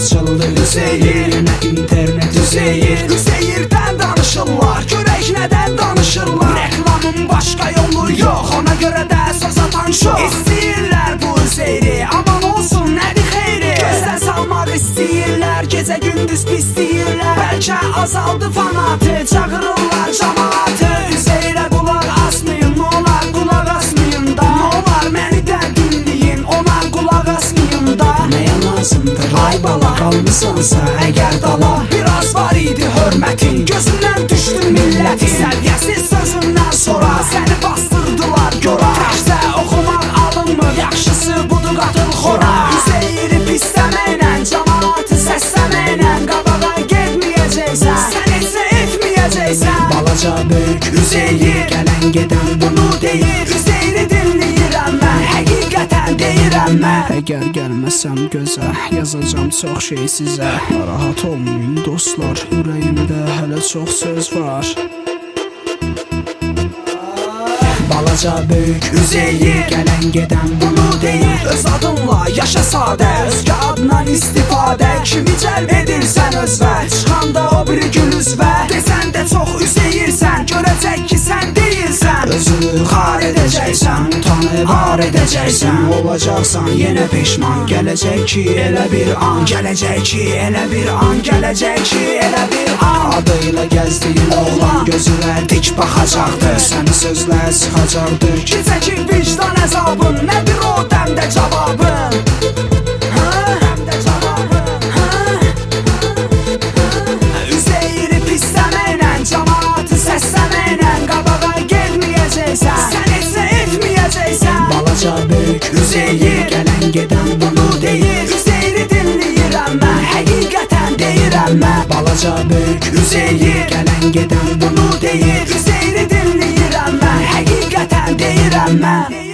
açıldı Üzeyir, yenə internet Üzeyir. Üzeyirdən danışırlar, görək nədən danışırlar. Reklamın başqa yolu yox, ona görə də söz atan çox. İstəyirlər bu Üzeyri, aman olsun nədir xeyri. Gözdən salmaq istəyirlər, gecə gündüz pisləyirlər. Bəlkə azaldı fanatı, çağırırlar cəmaatı. Üzeyrə qulaq asmayın, nə olar qulaq asmayın da. Nə olar məni də dinləyin, ona qulaq asmayın da. Nəyə lazımdır ay bala, qalmısansa əgər dala. Biraz var idi hörmətin, gözündən düşdü millətin. Səviyyəsiz sözündən sonra səni bastırdılar gora. Təkcə oxumaq alınmır, yaxşısı budur qatıl xora. Üzeyri pisləməklə, cəmaatı səsləməklə qabağa getməyəcəksən, sən etsə etməyəcəksən. Balaca böyük Üzeyir, gələn gedən bunu deyir. Üzeyri dinləyirəm mən, həqiqətən deyirəm mən. Əgər gəlməsəm gözə, yazacam çox şey sizə. Narahat olmayın dostlar, ürəyimdə hələ çox söz var. Balaca böyük Üzeyir, gələn gedən bunu deyir. Öz adınla yaşa sadə, özgə adından istifadə. Kimi cəlb edirsən özvə, çıxanda o biri gün üzvə. Desən də çox Üzeyirsən, görəcək ki sən deyilsən. Özünü xar edəcəksən, utanıb ar edəcəksən. Olacaqsan yenə peşman, gələcək ki elə bir an. Gələcək ki elə bir an, gələcək ki elə bir an. Adıyla gəzdiyin oğlan gözünə dik baxacaqdır. Səni sözlə sıxacaqdır ki çəkin vicdan əzabın. Nədir o dəmdə cavabın? Dəmdə cavabın. Üzeyiri pisləməklə, cəmaatı səsləməklə qabağa getməyəcəksən, sən etsə etməyəcəksən. Balaca böyük Üzeyir, gələn gedən bunu deyir. Üzeyiri dinləyirəm mən, həqiqətən deyirəm mən. Balaca böyük Üzeyir, gələn gedən bunu deyir. Üzeyiri dinləyirəm mən, həqiqətən deyirəm mən.